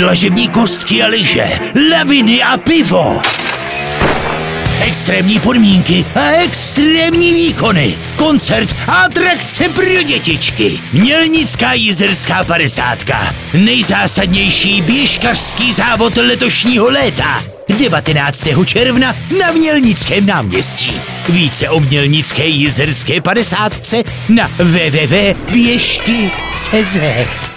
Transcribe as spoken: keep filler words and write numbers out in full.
dlažební kostky a lyže, laviny a pivo. Extrémní podmínky a extrémní výkony. Koncert a atrakce pro dětičky. Mělnická jízerská padesátka. Nejzásadnější běžkařský závod letošního léta. devatenáctého června na Mělnickém náměstí. Více o Mělnické jízerské padesátce na w w w tečka běžky tečka cz.